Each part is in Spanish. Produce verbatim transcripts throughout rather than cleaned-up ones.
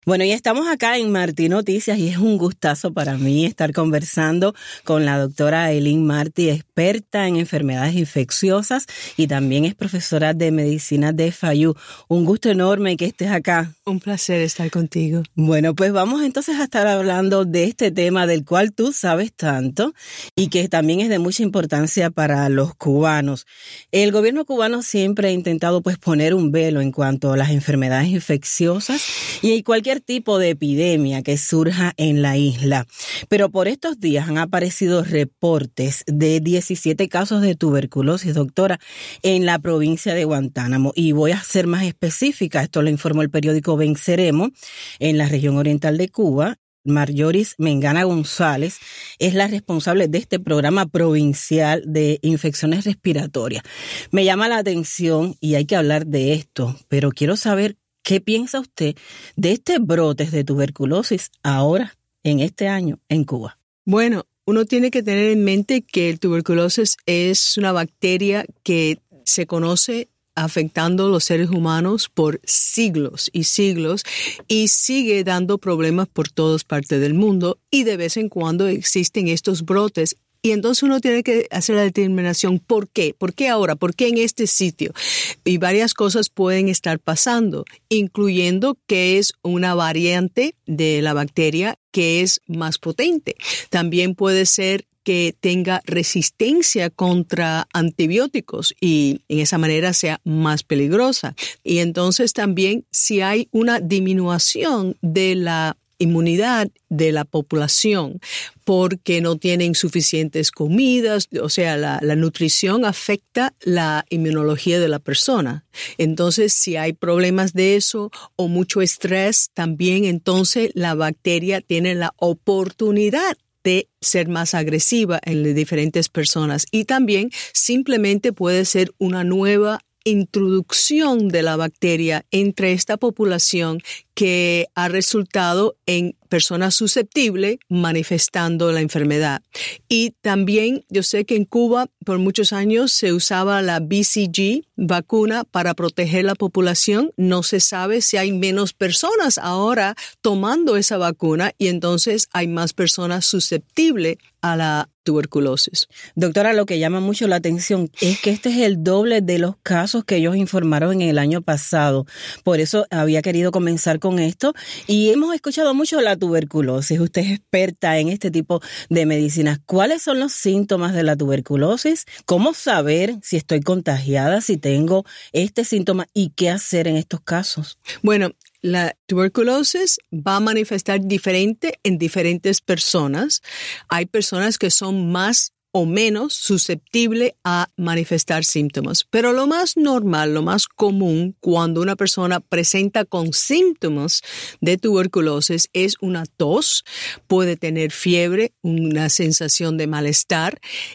Bueno, y estamos acá en Martí Noticias y es un gustazo para mí estar conversando con la doctora Eileen Martí, experta en enfermedades infecciosas y también es profesora de medicina de F I U. Un gusto enorme que estés acá. Un placer estar contigo. Bueno, pues vamos entonces a estar hablando de este tema del cual tú sabes tanto y que también es de mucha importancia para los cubanos. El gobierno cubano siempre ha intentado pues poner un velo en cuanto a las enfermedades infecciosas y cualquier tipo de epidemia que surja en la isla. Pero por estos días han aparecido reportes de diecisiete casos de tuberculosis, doctora, en la provincia de Guantánamo. Y voy a ser más específica, esto lo informó el periódico Venceremos, en la región oriental de Cuba. Marjoris Mengana González es la responsable de este programa provincial de infecciones respiratorias. Me llama la atención y hay que hablar de esto, pero quiero saber ¿qué piensa usted de este brotes de tuberculosis ahora, en este año, en Cuba? Bueno, uno tiene que tener en mente que el tuberculosis es una bacteria que se conoce afectando a los seres humanos por siglos y siglos y sigue dando problemas por todas partes del mundo y de vez en cuando existen estos brotes. Y entonces uno tiene que hacer la determinación, ¿por qué? ¿Por qué ahora? ¿Por qué en este sitio? Y varias cosas pueden estar pasando, incluyendo que es una variante de la bacteria que es más potente. También puede ser que tenga resistencia contra antibióticos y en esa manera sea más peligrosa. Y entonces también si hay una disminución de la inmunidad de la población porque no tienen suficientes comidas, o sea, la, la nutrición afecta la inmunología de la persona. Entonces, si hay problemas de eso o mucho estrés, también entonces la bacteria tiene la oportunidad de ser más agresiva en las diferentes personas y también simplemente puede ser una nueva introducción de la bacteria entre esta población que ha resultado en personas susceptibles manifestando la enfermedad. Y también yo sé que en Cuba por muchos años se usaba la B C G vacuna para proteger la población. No se sabe si hay menos personas ahora tomando esa vacuna y entonces hay más personas susceptibles a la tuberculosis. Doctora, lo que llama mucho la atención es que este es el doble de los casos que ellos informaron en el año pasado. Por eso había querido comenzar con esto y hemos escuchado mucho la tuberculosis. Usted es experta en este tipo de medicinas. ¿Cuáles son los síntomas de la tuberculosis? ¿Cómo saber si estoy contagiada, si tengo este síntoma y qué hacer en estos casos? Bueno, la tuberculosis va a manifestar diferente en diferentes personas. Hay personas que son más o menos susceptibles a manifestar síntomas. Pero lo más normal, lo más común cuando una persona presenta con síntomas de tuberculosis es una tos, puede tener fiebre, una sensación de malestar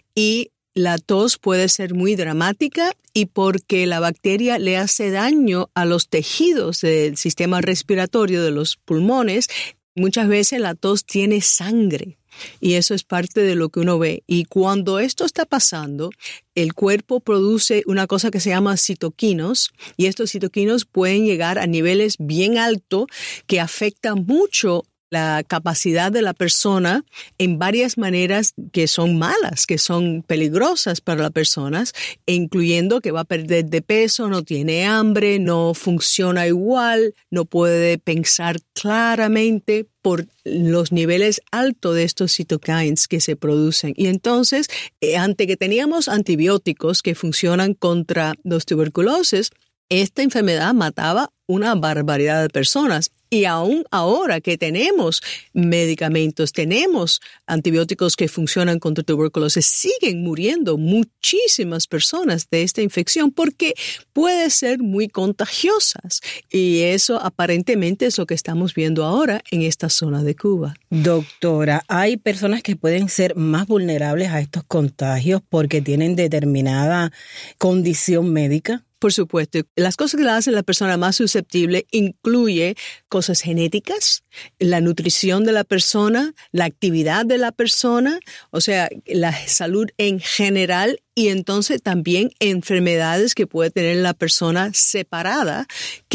y la tos puede ser muy dramática y porque la bacteria le hace daño a los tejidos del sistema respiratorio de los pulmones, muchas veces la tos tiene sangre y eso es parte de lo que uno ve. Y cuando esto está pasando, el cuerpo produce una cosa que se llama citoquinos y estos citoquinos pueden llegar a niveles bien altos que afectan mucho la capacidad de la persona en varias maneras que son malas, que son peligrosas para las personas, incluyendo que va a perder de peso, no tiene hambre, no funciona igual, no puede pensar claramente por los niveles altos de estos cytokines que se producen. Y entonces, eh, ante que teníamos antibióticos que funcionan contra los tuberculosis, esta enfermedad mataba una barbaridad de personas. Y aún ahora que tenemos medicamentos, tenemos antibióticos que funcionan contra tuberculosis, siguen muriendo muchísimas personas de esta infección porque puede ser muy contagiosas. Y eso aparentemente es lo que estamos viendo ahora en esta zona de Cuba. Doctora, ¿hay personas que pueden ser más vulnerables a estos contagios porque tienen determinada condición médica? Por supuesto, las cosas que la hacen la persona más susceptible incluye cosas genéticas, la nutrición de la persona, la actividad de la persona, o sea, la salud en general y entonces también enfermedades que puede tener la persona separada que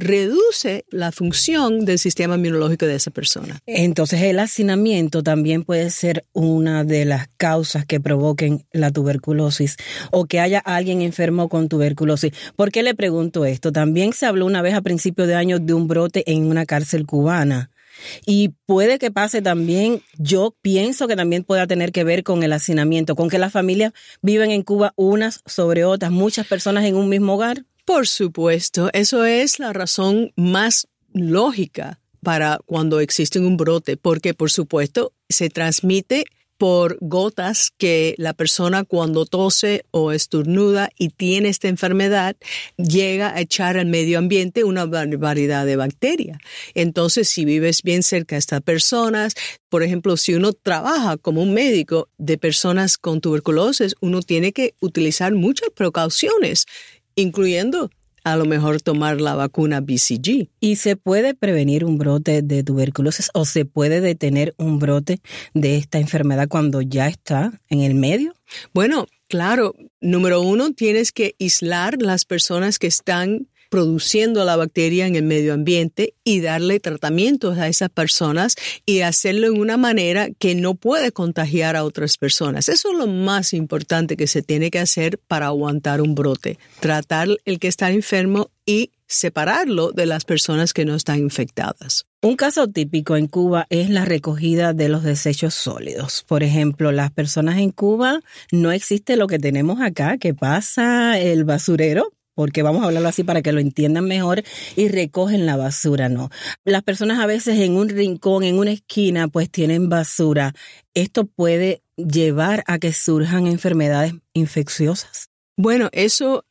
reduce la función del sistema inmunológico de esa persona. Entonces, el hacinamiento también puede ser una de las causas que provoquen la tuberculosis o que haya alguien enfermo con tuberculosis. ¿Por qué le pregunto esto? También se habló una vez a principios de año de un brote en una cárcel cubana. Y puede que pase también, yo pienso que también pueda tener que ver con el hacinamiento, con que las familias viven en Cuba unas sobre otras, muchas personas en un mismo hogar. Por supuesto, eso es la razón más lógica para cuando existe un brote, porque por supuesto se transmite por gotas que la persona cuando tose o estornuda y tiene esta enfermedad llega a echar al medio ambiente una variedad de bacterias. Entonces, si vives bien cerca de estas personas, por ejemplo, si uno trabaja como un médico de personas con tuberculosis, uno tiene que utilizar muchas precauciones, incluyendo a lo mejor tomar la vacuna B C G. ¿Y se puede prevenir un brote de tuberculosis o se puede detener un brote de esta enfermedad cuando ya está en el medio? Bueno, claro. Número uno, tienes que aislar las personas que están produciendo la bacteria en el medio ambiente y darle tratamientos a esas personas y hacerlo en una manera que no puede contagiar a otras personas. Eso es lo más importante que se tiene que hacer para aguantar un brote. Tratar el que está enfermo y separarlo de las personas que no están infectadas. Un caso típico en Cuba es la recogida de los desechos sólidos. Por ejemplo, las personas en Cuba no existe lo que tenemos acá, que pasa el basurero, porque vamos a hablarlo así para que lo entiendan mejor, y recogen la basura, ¿no? Las personas a veces en un rincón, en una esquina, pues tienen basura. ¿Esto puede llevar a que surjan enfermedades infecciosas? Bueno, eso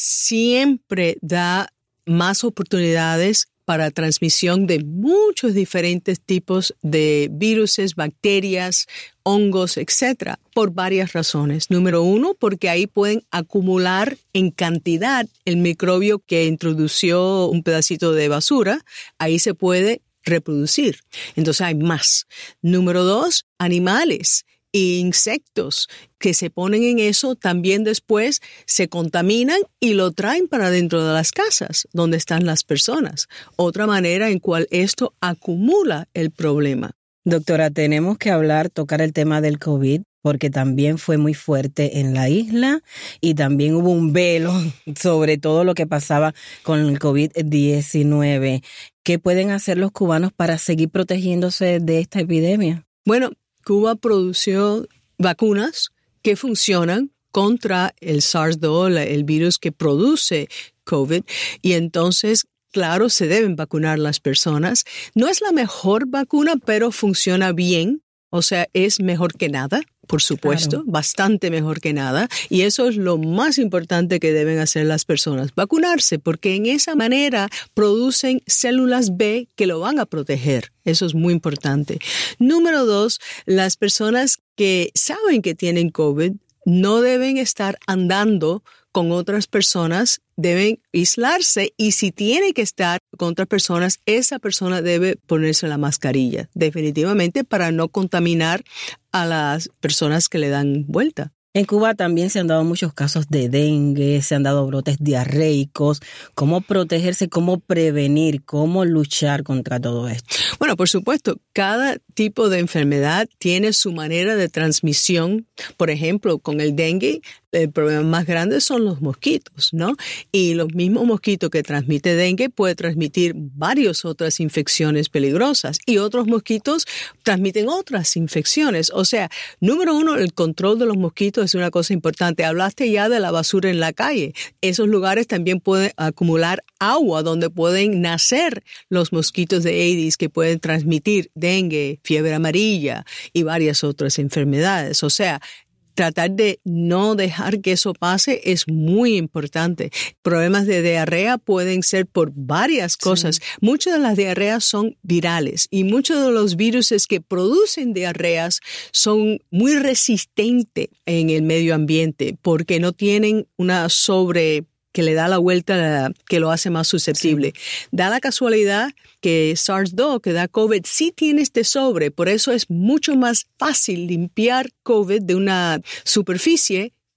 siempre da más oportunidades para transmisión de muchos diferentes tipos de viruses, bacterias, hongos, etcétera, por varias razones. Número uno, porque ahí pueden acumular en cantidad el microbio que introdució un pedacito de basura, ahí se puede reproducir. Entonces hay más. Número dos, animales e insectos que se ponen en eso también después se contaminan y lo traen para dentro de las casas donde están las personas. Otra manera en cual esto acumula el problema. Doctora, tenemos que hablar, tocar el tema del COVID, porque también fue muy fuerte en la isla y también hubo un velo sobre todo lo que pasaba con el COVID diecinueve. ¿Qué pueden hacer los cubanos para seguir protegiéndose de esta epidemia? Bueno, Cuba produció vacunas que funcionan contra el SARS dos, el virus que produce COVID, y entonces, claro, se deben vacunar las personas. No es la mejor vacuna, pero funciona bien, o sea, es mejor que nada. Por supuesto, claro. Bastante mejor que nada. Y eso es lo más importante que deben hacer las personas, vacunarse, porque en esa manera producen células B que lo van a proteger. Eso es muy importante. Número dos, las personas que saben que tienen COVID no deben estar andando con otras personas, deben aislarse y si tiene que estar con otras personas, esa persona debe ponerse la mascarilla, definitivamente para no contaminar a las personas que le dan vuelta. En Cuba también se han dado muchos casos de dengue, se han dado brotes diarreicos. ¿Cómo protegerse, cómo prevenir, cómo luchar contra todo esto? Bueno, por supuesto, cada tipo de enfermedad tiene su manera de transmisión. Por ejemplo, con el dengue, el problema más grande son los mosquitos, ¿no? Y los mismos mosquitos que transmiten dengue pueden transmitir varias otras infecciones peligrosas y otros mosquitos transmiten otras infecciones. O sea, número uno, el control de los mosquitos es una cosa importante. Hablaste ya de la basura en la calle. Esos lugares también pueden acumular agua donde pueden nacer los mosquitos de Aedes que pueden transmitir dengue, fiebre amarilla y varias otras enfermedades. O sea, tratar de no dejar que eso pase es muy importante. Problemas de diarrea pueden ser por varias cosas. Sí. Muchas de las diarreas son virales y muchos de los virus que producen diarreas son muy resistentes en el medio ambiente porque no tienen una sobre que le da la vuelta, que lo hace más susceptible. Sí. Da la casualidad que SARS dos, que da COVID, sí tiene este sobre. Por eso es mucho más fácil limpiar COVID de una superficie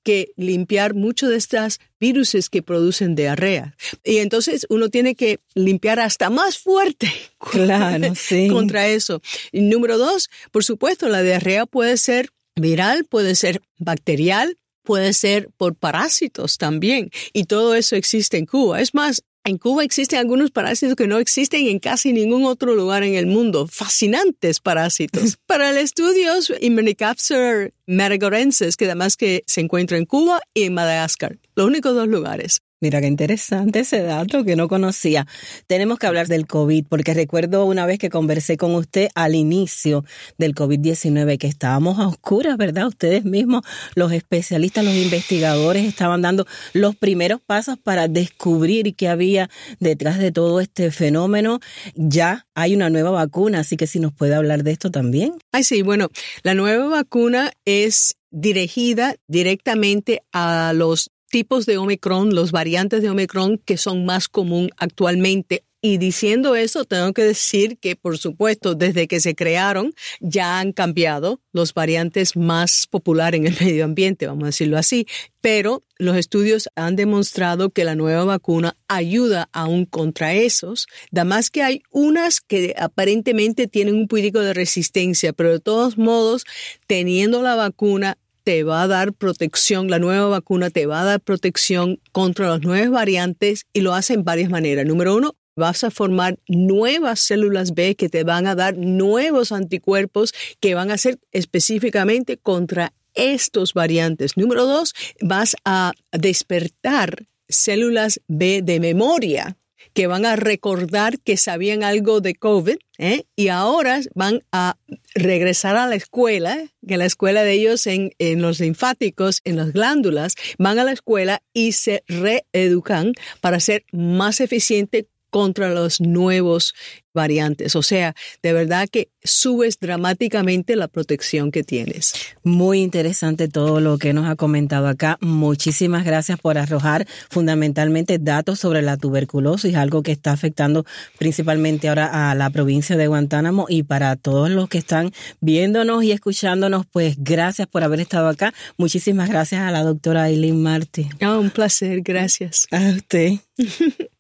que limpiar muchos de estos virus que producen diarrea. Y entonces uno tiene que limpiar hasta más fuerte claro, sí. contra eso. Y número dos, por supuesto, la diarrea puede ser viral, puede ser bacterial, puede ser por parásitos también. Y todo eso existe en Cuba. Es más, en Cuba existen algunos parásitos que no existen en casi ningún otro lugar en el mundo. Fascinantes parásitos. Para el estudio, Hymenocapsula medicarensis, que además que se encuentra en Cuba y en Madagascar. Los únicos dos lugares. Mira qué interesante ese dato que no conocía. Tenemos que hablar del COVID, porque recuerdo una vez que conversé con usted al inicio del COVID diecinueve, que estábamos a oscuras, ¿verdad? Ustedes mismos, los especialistas, los investigadores, estaban dando los primeros pasos para descubrir qué había detrás de todo este fenómeno. Ya hay una nueva vacuna, así que si nos puede hablar de esto también. Ay, sí, bueno, la nueva vacuna es dirigida directamente a los tipos de Omicron, los variantes de Omicron que son más común actualmente. Y diciendo eso, tengo que decir que, por supuesto, desde que se crearon, ya han cambiado los variantes más populares en el medio ambiente, vamos a decirlo así. Pero los estudios han demostrado que la nueva vacuna ayuda aún contra esos. Además que hay unas que aparentemente tienen un poquito de resistencia, pero de todos modos, teniendo la vacuna, te va a dar protección, la nueva vacuna te va a dar protección contra las nuevas variantes y lo hace en varias maneras. Número uno, vas a formar nuevas células B que te van a dar nuevos anticuerpos que van a ser específicamente contra estos variantes. Número dos, vas a despertar células B de memoria que van a recordar que sabían algo de COVID, ¿eh? Y ahora van a regresar a la escuela, que la escuela de ellos en, en los linfáticos, en las glándulas, van a la escuela y se reeducan para ser más eficientes contra los nuevos variantes. O sea, de verdad que subes dramáticamente la protección que tienes. Muy interesante todo lo que nos ha comentado acá. Muchísimas gracias por arrojar fundamentalmente datos sobre la tuberculosis, algo que está afectando principalmente ahora a la provincia de Guantánamo, y para todos los que están viéndonos y escuchándonos, pues gracias por haber estado acá. Muchísimas gracias a la doctora Aileen Martí. Ah, un placer, gracias. A usted.